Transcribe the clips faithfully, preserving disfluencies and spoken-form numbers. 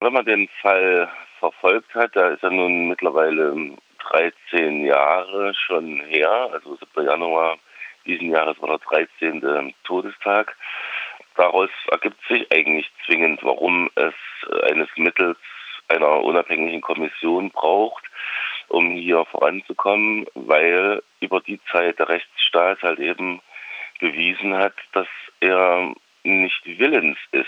wenn man den Fall verfolgt hat, da ist er nun mittlerweile dreizehn Jahre schon her, also siebter Januar diesen Jahres war der dreizehnte Todestag. Daraus ergibt sich eigentlich zwingend, warum es eines mittels einer unabhängigen Kommission braucht, um hier voranzukommen, weil über die Zeit der Rechtsstaat halt eben bewiesen hat, dass er nicht willens ist,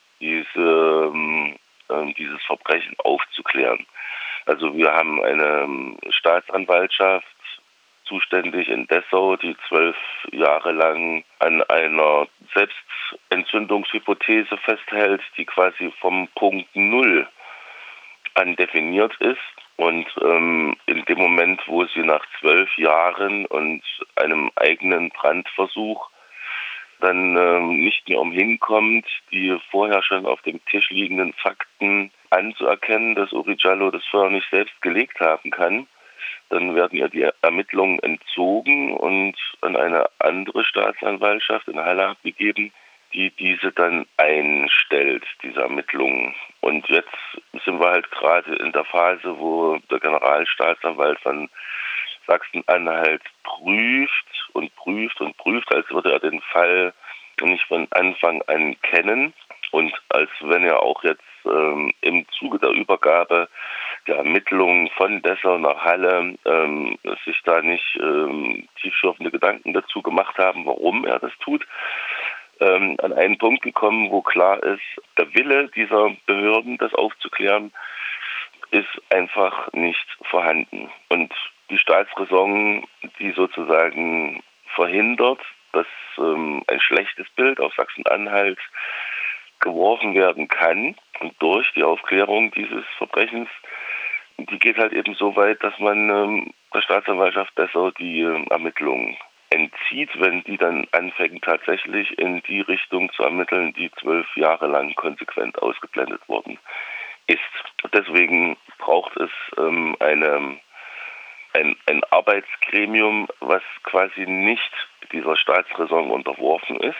diese, äh, dieses Verbrechen aufzuklären. Also wir haben eine Staatsanwaltschaft zuständig in Dessau, die zwölf Jahre lang an einer Selbstentzündungshypothese festhält, die quasi vom Punkt Null an definiert ist. Und ähm, in dem Moment, wo sie nach zwölf Jahren und einem eigenen Brandversuch dann ähm, nicht mehr umhinkommt, die vorher schon auf dem Tisch liegenden Fakten anzuerkennen, dass Uri Jallo das Feuer nicht selbst gelegt haben kann, dann werden ihr die Ermittlungen entzogen und an eine andere Staatsanwaltschaft in Halle abgegeben, die diese dann einstellt, diese Ermittlungen. Und jetzt sind wir halt gerade in der Phase, wo der Generalstaatsanwalt von Sachsen-Anhalt prüft und prüft und prüft, als würde er den Fall nicht von Anfang an kennen und als wenn er auch jetzt ähm, im Zuge der Übergabe der Ermittlungen von Dessau nach Halle ähm, sich da nicht ähm, tiefschürfende Gedanken dazu gemacht haben, warum er das tut. Ähm, an einen Punkt gekommen, wo klar ist, der Wille dieser Behörden, das aufzuklären, ist einfach nicht vorhanden. Und die Staatsräson, die sozusagen verhindert, dass ähm, ein schlechtes Bild auf Sachsen-Anhalt geworfen werden kann und durch die Aufklärung dieses Verbrechens, die geht halt eben so weit, dass man ähm, der Staatsanwaltschaft Dessau die äh, Ermittlungen entzieht, wenn die dann anfängt, tatsächlich in die Richtung zu ermitteln, die zwölf Jahre lang konsequent ausgeblendet worden ist. Deswegen braucht es ähm, eine, ein, ein Arbeitsgremium, was quasi nicht dieser Staatsräson unterworfen ist.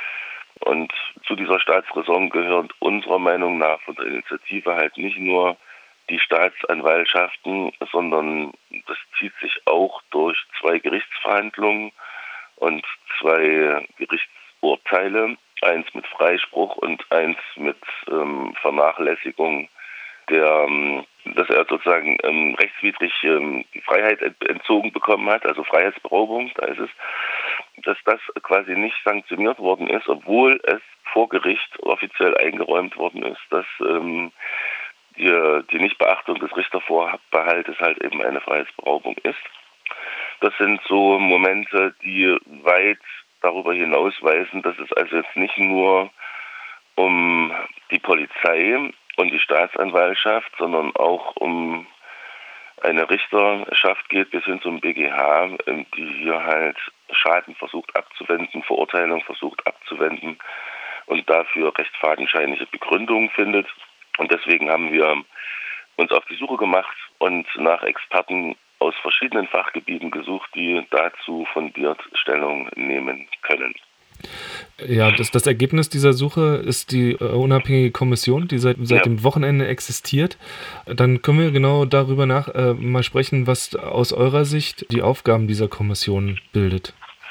Und zu dieser Staatsräson gehört unserer Meinung nach von der Initiative halt nicht nur die Staatsanwaltschaften, sondern das zieht sich auch durch zwei Gerichtsverhandlungen und zwei Gerichtsurteile, eins mit Freispruch und eins mit ähm, Vernachlässigung, der, ähm, dass er sozusagen ähm, rechtswidrig ähm, die Freiheit ent- entzogen bekommen hat, also Freiheitsberaubung, da ist es, dass das quasi nicht sanktioniert worden ist, obwohl es vor Gericht offiziell eingeräumt worden ist, dass ähm, die, die Nichtbeachtung des Richtervorbehaltes halt eben eine Freiheitsberaubung ist. Das sind so Momente, die weit darüber hinausweisen, dass es also jetzt nicht nur um die Polizei und die Staatsanwaltschaft, sondern auch um eine Richterschaft geht, bis hin zum B G H, die hier halt Schaden versucht abzuwenden, Verurteilung versucht abzuwenden und dafür recht fadenscheinige Begründungen findet. Und deswegen haben wir uns auf die Suche gemacht und nach Experten aus verschiedenen Fachgebieten gesucht, die dazu fundiert Stellung nehmen können. Ja, das, das Ergebnis dieser Suche ist die äh, unabhängige Kommission, die seit, seit ja. dem Wochenende existiert. Dann können wir genau darüber nach äh, mal sprechen, was aus eurer Sicht die Aufgaben dieser Kommission bildet.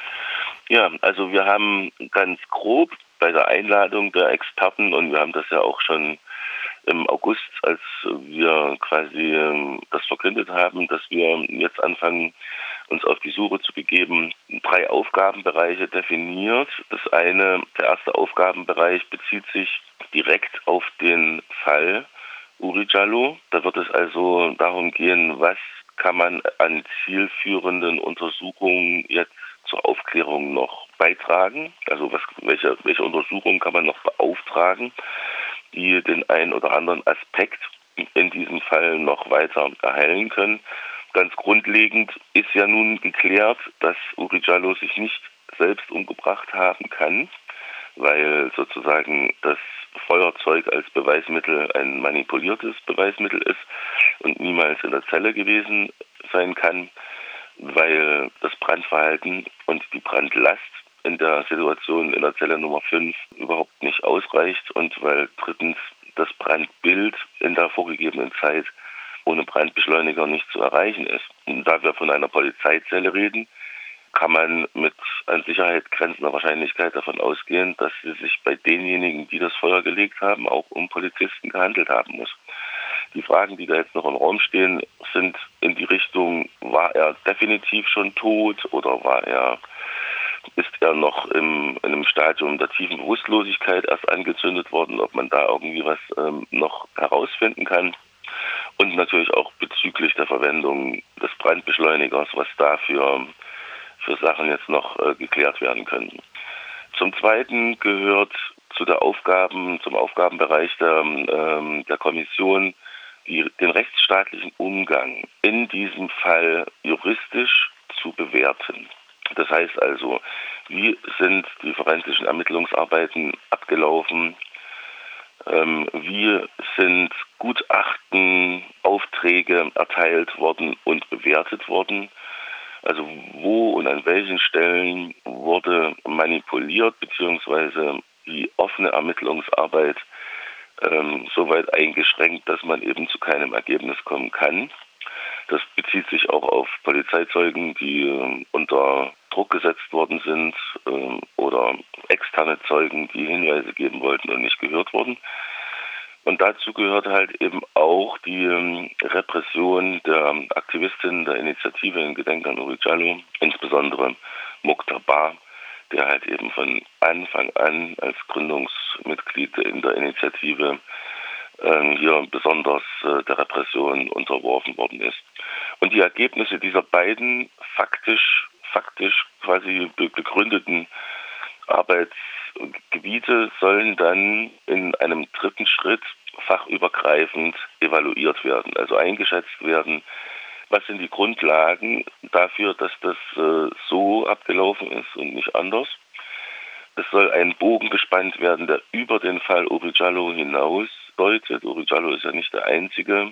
Ja, also wir haben ganz grob bei der Einladung der Experten, und wir haben das ja auch schon im August, als wir quasi das verkündet haben, dass wir jetzt anfangen, uns auf die Suche zu begeben, drei Aufgabenbereiche definiert. Das eine, der erste Aufgabenbereich bezieht sich direkt auf den Fall Uri Jallo. Da wird es also darum gehen, was kann man an zielführenden Untersuchungen jetzt zur Aufklärung noch beitragen? Also was, welche, welche Untersuchungen kann man noch beauftragen, die den einen oder anderen Aspekt in diesem Fall noch weiter erhellen können. Ganz grundlegend ist ja nun geklärt, dass Uri Jallo sich nicht selbst umgebracht haben kann, weil sozusagen das Feuerzeug als Beweismittel ein manipuliertes Beweismittel ist und niemals in der Zelle gewesen sein kann, weil das Brandverhalten und die Brandlast in der Situation in der Zelle Nummer fünf überhaupt nicht ausreicht und weil drittens das Brandbild in der vorgegebenen Zeit ohne Brandbeschleuniger nicht zu erreichen ist. Und da wir von einer Polizeizelle reden, kann man mit an Sicherheit grenzender Wahrscheinlichkeit davon ausgehen, dass es sich bei denjenigen, die das Feuer gelegt haben, auch um Polizisten gehandelt haben muss. Die Fragen, die da jetzt noch im Raum stehen, sind in die Richtung, war er definitiv schon tot oder war er, ist er noch im, in einem Stadium der tiefen Bewusstlosigkeit erst angezündet worden, ob man da irgendwie was ähm, noch herausfinden kann. Und natürlich auch bezüglich der Verwendung des Brandbeschleunigers, was dafür für Sachen jetzt noch äh, geklärt werden können. Zum Zweiten gehört zu der Aufgaben, zum Aufgabenbereich der, ähm, der Kommission die, den rechtsstaatlichen Umgang in diesem Fall juristisch zu bewerten. Das heißt also, wie sind die forensischen Ermittlungsarbeiten abgelaufen? Ähm, wie sind Gutachten, Aufträge erteilt worden und bewertet worden? Also wo und an welchen Stellen wurde manipuliert, beziehungsweise die offene Ermittlungsarbeit ähm, so weit eingeschränkt, dass man eben zu keinem Ergebnis kommen kann. Das bezieht sich auch auf Polizeizeugen, die äh, unter Druck gesetzt worden sind äh, oder externe Zeugen, die Hinweise geben wollten und nicht gehört wurden. Und dazu gehört halt eben auch die ähm, Repression der Aktivistinnen der Initiative in Gedenken an Uri Jalloh, insbesondere Mukhtar Bar, der halt eben von Anfang an als Gründungsmitglied in der Initiative äh, hier besonders äh, der Repression unterworfen worden ist. Und die Ergebnisse dieser beiden faktisch, faktisch quasi begründeten Arbeitsgebiete sollen dann in einem dritten Schritt fachübergreifend evaluiert werden, also eingeschätzt werden, was sind die Grundlagen dafür, dass das äh, so abgelaufen ist und nicht anders. Es soll ein Bogen gespannt werden, der über den Fall Uri Jalloh hinaus deutet. Uri Jalloh ist ja nicht der einzige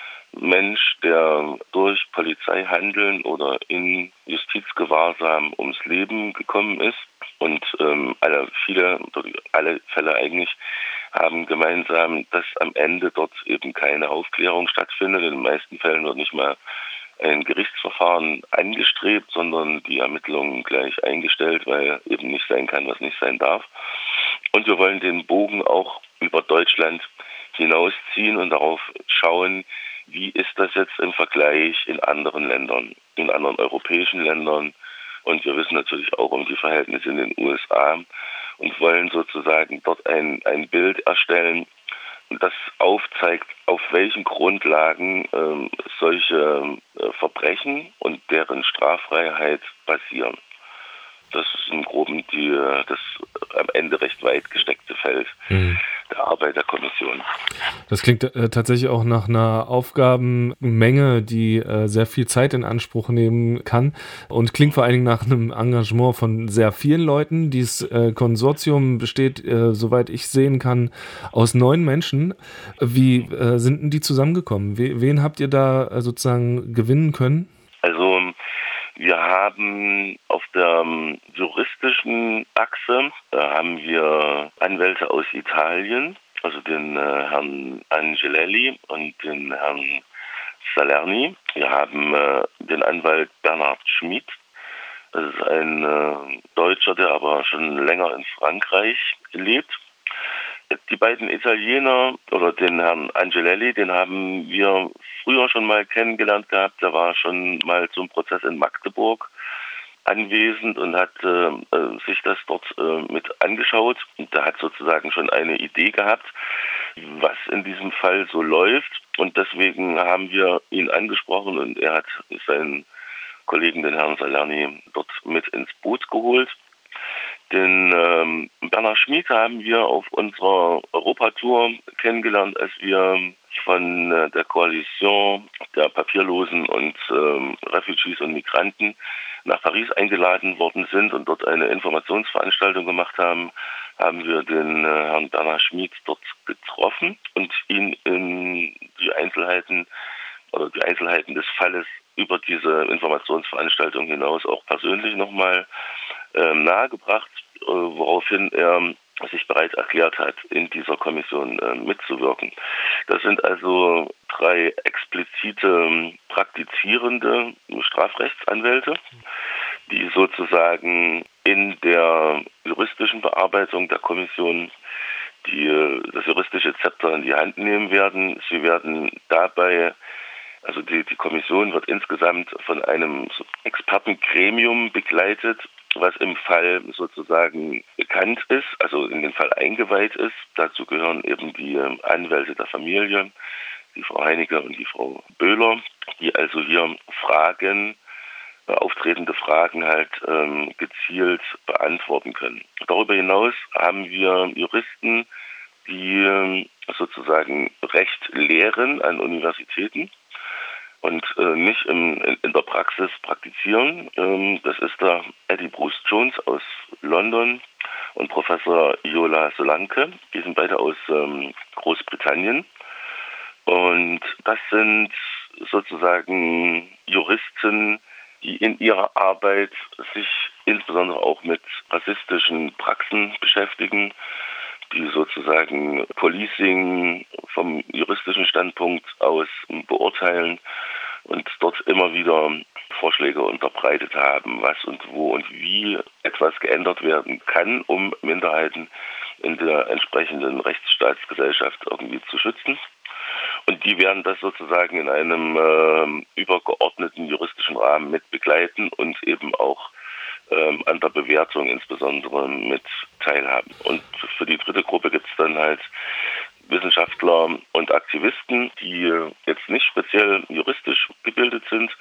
Mensch, der durch Polizeihandeln oder in Justizgewahrsam ums Leben gekommen ist. Und ähm, alle, viele, alle Fälle eigentlich haben gemeinsam, dass am Ende dort eben keine Aufklärung stattfindet. In den meisten Fällen wird nicht mal ein Gerichtsverfahren angestrebt, sondern die Ermittlungen gleich eingestellt, weil eben nicht sein kann, was nicht sein darf. Und wir wollen den Bogen auch über Deutschland hinausziehen und darauf schauen, wie ist das jetzt im Vergleich in anderen Ländern, in anderen europäischen Ländern. Und wir wissen natürlich auch um die Verhältnisse in den U S A und wollen sozusagen dort ein, ein Bild erstellen, das aufzeigt, auf welchen Grundlagen ähm, solche äh, Verbrechen und deren Straffreiheit basieren. Das ist im Groben die, das am Ende recht weit gesteckte Feld mhm. der Arbeit der Kommission. Das klingt äh, tatsächlich auch nach einer Aufgabenmenge, die äh, sehr viel Zeit in Anspruch nehmen kann und klingt vor allen Dingen nach einem Engagement von sehr vielen Leuten. Dieses äh, Konsortium besteht, äh, soweit ich sehen kann, aus neun Menschen. Wie äh, sind denn die zusammengekommen? We- wen habt ihr da äh, sozusagen gewinnen können? Also wir haben auf der ähm, juristischen Achse, da haben wir Anwälte aus Italien, also den äh, Herrn Angelelli und den Herrn Salerni. Wir haben äh, den Anwalt Bernhard Schmid. Das ist ein äh, Deutscher, der aber schon länger in Frankreich lebt. Die beiden Italiener oder den Herrn Angelelli, den haben wir früher schon mal kennengelernt gehabt. Der war schon mal zum Prozess in Magdeburg anwesend und hat äh, sich das dort äh, mit angeschaut. Und der hat sozusagen schon eine Idee gehabt, was in diesem Fall so läuft. Und deswegen haben wir ihn angesprochen und er hat seinen Kollegen, den Herrn Salerni, dort mit ins Boot geholt. Den ähm, Bernhard Schmid haben wir auf unserer Europatour kennengelernt, als wir von äh, der Koalition der Papierlosen und ähm, Refugees und Migranten nach Paris eingeladen worden sind und dort eine Informationsveranstaltung gemacht haben, haben wir den äh, Herrn Bernhard Schmid dort getroffen und ihn in die Einzelheiten oder die Einzelheiten des Falles über diese Informationsveranstaltung hinaus auch persönlich nochmal ähm, nahegebracht, äh, woraufhin er sich bereit erklärt hat, in dieser Kommission äh, mitzuwirken. Das sind also drei explizite praktizierende Strafrechtsanwälte, die sozusagen in der juristischen Bearbeitung der Kommission die das juristische Zepter in die Hand nehmen werden. Sie werden dabei, also die, die Kommission wird insgesamt von einem Expertengremium begleitet, was im Fall sozusagen bekannt ist, also in den Fall eingeweiht ist. Dazu gehören eben die Anwälte der Familie, die Frau Heinecke und die Frau Böhler, die also hier Fragen, auftretende Fragen halt ähm, gezielt beantworten können. Darüber hinaus haben wir Juristen, die ähm, sozusagen Recht lehren an Universitäten und äh, nicht im, in, in der Praxis praktizieren. Ähm, das ist der Eddie Bruce Jones aus London und Professor Yola Solanke. Die sind beide aus ähm, Großbritannien. Und das sind sozusagen Juristen, die in ihrer Arbeit sich insbesondere auch mit rassistischen Praxen beschäftigen, die sozusagen Policing vom juristischen Standpunkt aus beurteilen und dort immer wieder Vorschläge unterbreitet haben, was und wo und wie etwas geändert werden kann, um Minderheiten in der entsprechenden Rechtsstaatsgesellschaft irgendwie zu schützen. Und die werden das sozusagen in einem äh, übergeordneten juristischen Rahmen mit begleiten und eben auch ähm, an der Bewertung insbesondere mit teilhaben. Und für die dritte Gruppe gibt es dann halt Wissenschaftler und Aktivisten, die jetzt nicht speziell juristisch gebildet sind.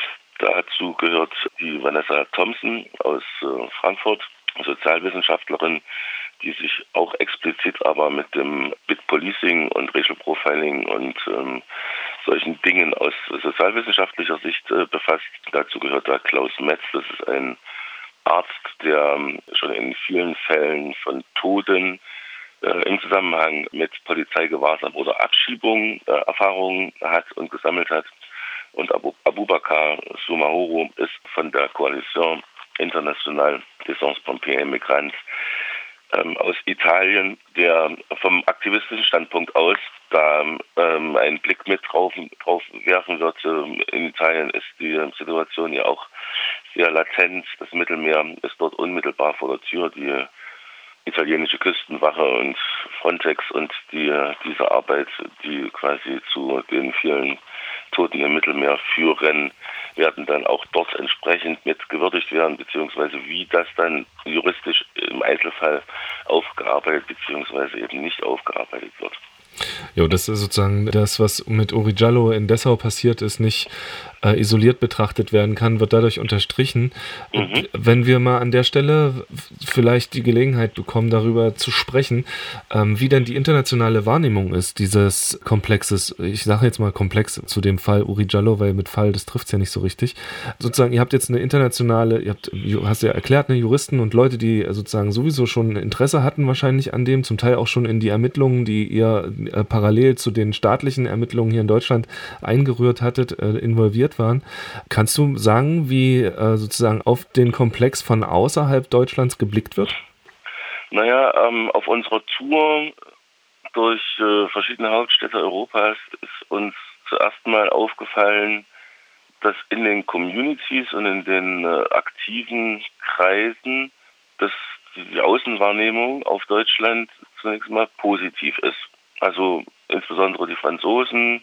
Dazu gehört die Vanessa Thompson aus äh, Frankfurt, Sozialwissenschaftlerin, die sich auch explizit aber mit dem Bit-Policing und Racial Profiling und ähm, solchen Dingen aus sozialwissenschaftlicher Sicht äh, befasst. Dazu gehört da Klaus Metz, das ist ein Arzt, der ähm, schon in vielen Fällen von Toten äh, im Zusammenhang mit Polizeigewahrsam oder Abschiebung äh, Erfahrungen hat und gesammelt hat. Und Abu, Abubakar Soumahoro ist von der Coalition International des Sans-Papiers Migrants ähm, aus Italien, der vom aktivistischen Standpunkt aus da ähm, einen Blick mit drauf, drauf werfen wird. Ähm, in Italien ist die Situation ja auch sehr latent. Das Mittelmeer ist dort unmittelbar vor der Tür. Die italienische Küstenwache und Frontex und die, diese Arbeit, die quasi zu den vielen Toten im Mittelmeer führen, werden dann auch dort entsprechend mit gewürdigt werden, beziehungsweise wie das dann juristisch im Einzelfall aufgearbeitet beziehungsweise eben nicht aufgearbeitet wird. Ja, das ist sozusagen das, was mit Uri Jallo in Dessau passiert ist, nicht äh, isoliert betrachtet werden kann, wird dadurch unterstrichen. Mhm. Wenn wir mal an der Stelle vielleicht die Gelegenheit bekommen, darüber zu sprechen, ähm, wie denn die internationale Wahrnehmung ist dieses Komplexes, ich sage jetzt mal Komplex zu dem Fall Uri Jallo, weil mit Fall, das trifft es ja nicht so richtig. Sozusagen, ihr habt jetzt eine internationale, ihr habt, hast ja erklärt, ne, Juristen und Leute, die sozusagen sowieso schon Interesse hatten wahrscheinlich an dem, zum Teil auch schon in die Ermittlungen, die ihr äh, parallel zu den staatlichen Ermittlungen hier in Deutschland eingerührt hattet, äh, involviert waren. Kannst du sagen, wie äh, sozusagen auf den Komplex von außerhalb Deutschlands geblickt wird? Naja, ähm, auf unserer Tour durch äh, verschiedene Hauptstädte Europas ist uns zuerst mal aufgefallen, dass in den Communities und in den äh, aktiven Kreisen dass die Außenwahrnehmung auf Deutschland zunächst mal positiv ist. Also insbesondere die Franzosen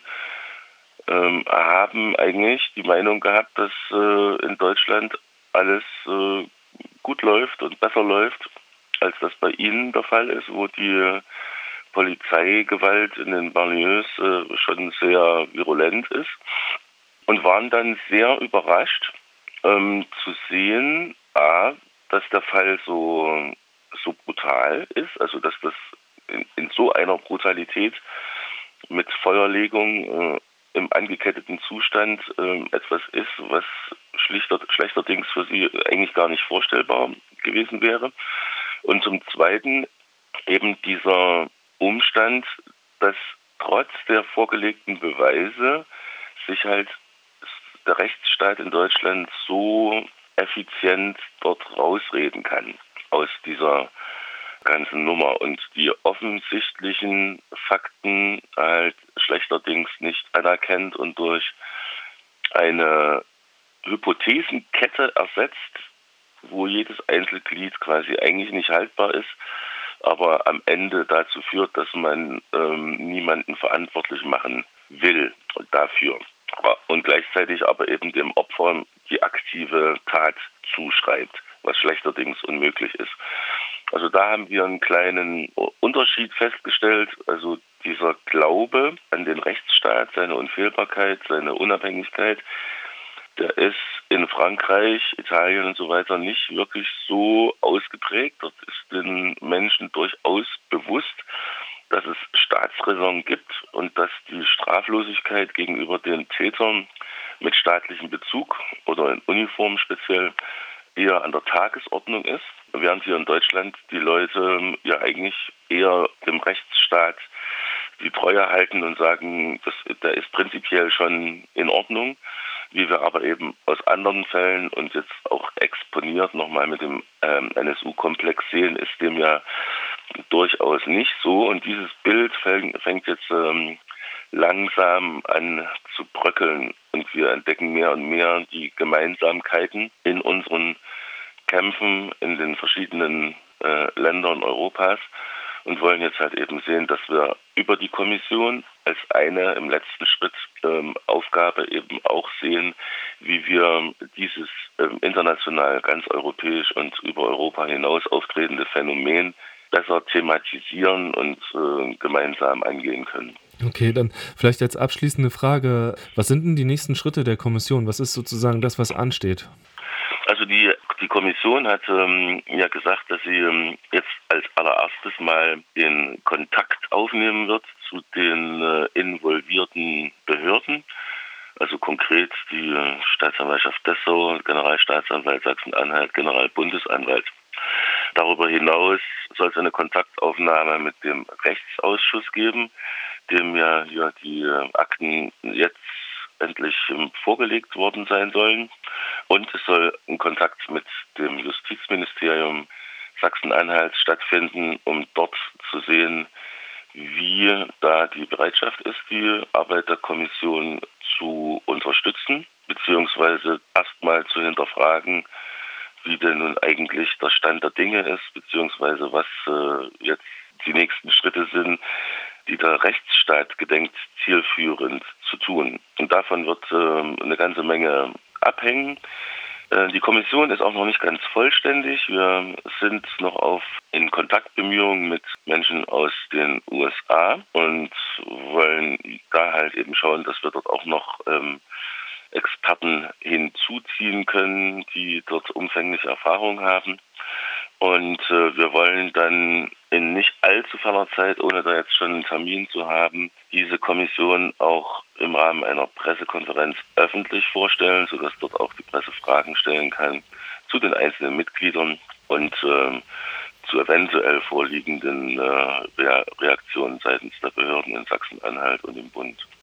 ähm, haben eigentlich die Meinung gehabt, dass äh, in Deutschland alles äh, gut läuft und besser läuft, als das bei ihnen der Fall ist, wo die Polizeigewalt in den Banlieues äh, schon sehr virulent ist. Und waren dann sehr überrascht ähm, zu sehen, a, dass der Fall so, so brutal ist, also dass das in, in so einer Brutalität mit Feuerlegung äh, im angeketteten Zustand äh, etwas ist, was schlichter, schlechterdings für sie eigentlich gar nicht vorstellbar gewesen wäre. Und zum Zweiten eben dieser Umstand, dass trotz der vorgelegten Beweise sich halt der Rechtsstaat in Deutschland so effizient dort rausreden kann aus dieser ganzen Nummer und die offensichtlichen Fakten halt schlechterdings nicht anerkennt und durch eine Hypothesenkette ersetzt, wo jedes Einzelglied quasi eigentlich nicht haltbar ist, aber am Ende dazu führt, dass man ähm, niemanden verantwortlich machen will dafür. Und gleichzeitig aber eben dem Opfer die aktive Tat zuschreibt, was schlechterdings unmöglich ist. Also da haben wir einen kleinen Unterschied festgestellt. Also dieser Glaube an den Rechtsstaat, seine Unfehlbarkeit, seine Unabhängigkeit, der ist in Frankreich, Italien und so weiter nicht wirklich so ausgeprägt. Dort ist den Menschen durchaus bewusst, dass es Staatsräson gibt und dass die Straflosigkeit gegenüber den Tätern mit staatlichem Bezug oder in Uniform speziell eher an der Tagesordnung ist, während hier in Deutschland die Leute ja eigentlich eher dem Rechtsstaat die Treue halten und sagen, das, der ist prinzipiell schon in Ordnung, wie wir aber eben aus anderen Fällen und jetzt auch exponiert nochmal mit dem ähm, N S U-Komplex sehen, ist dem ja durchaus nicht so. Und dieses Bild fängt, fängt jetzt ähm, langsam an zu bröckeln und wir entdecken mehr und mehr die Gemeinsamkeiten in unseren Kämpfen in den verschiedenen äh, Ländern Europas und wollen jetzt halt eben sehen, dass wir über die Kommission als eine im letzten Schritt ähm, Aufgabe eben auch sehen, wie wir dieses ähm, international, ganz europäisch und über Europa hinaus auftretende Phänomen besser thematisieren und äh, gemeinsam angehen können. Okay, dann vielleicht als abschließende Frage, was sind denn die nächsten Schritte der Kommission? Was ist sozusagen das, was ansteht? Also die, die Kommission hat ähm, ja gesagt, dass sie ähm, jetzt als allererstes mal den Kontakt aufnehmen wird zu den äh, involvierten Behörden, also konkret die äh, Staatsanwaltschaft Dessau, Generalstaatsanwalt Sachsen-Anhalt, Generalbundesanwalt. Darüber hinaus soll es eine Kontaktaufnahme mit dem Rechtsausschuss geben, dem ja, ja die äh, Akten jetzt endlich ähm, vorgelegt worden sein sollen. Und es soll ein Kontakt mit dem Justizministerium Sachsen-Anhalt stattfinden, um dort zu sehen, wie da die Bereitschaft ist, die Arbeit der Kommission zu unterstützen, beziehungsweise erstmal zu hinterfragen, wie denn nun eigentlich der Stand der Dinge ist, beziehungsweise was äh, jetzt die nächsten Schritte sind, die der Rechtsstaat gedenkt, zielführend zu tun. Und davon wird äh, eine ganze Menge abhängen. Äh, die Kommission ist auch noch nicht ganz vollständig. Wir sind noch auf in Kontaktbemühungen mit Menschen aus den U S A und wollen da halt eben schauen, dass wir dort auch noch ähm, Experten hinzuziehen können, die dort umfängliche Erfahrung haben. Und äh, wir wollen dann in nicht allzu ferner Zeit, ohne da jetzt schon einen Termin zu haben, diese Kommission auch im Rahmen einer Pressekonferenz öffentlich vorstellen, sodass dort auch die Presse Fragen stellen kann zu den einzelnen Mitgliedern und äh, zu eventuell vorliegenden äh, Reaktionen seitens der Behörden in Sachsen-Anhalt und im Bund.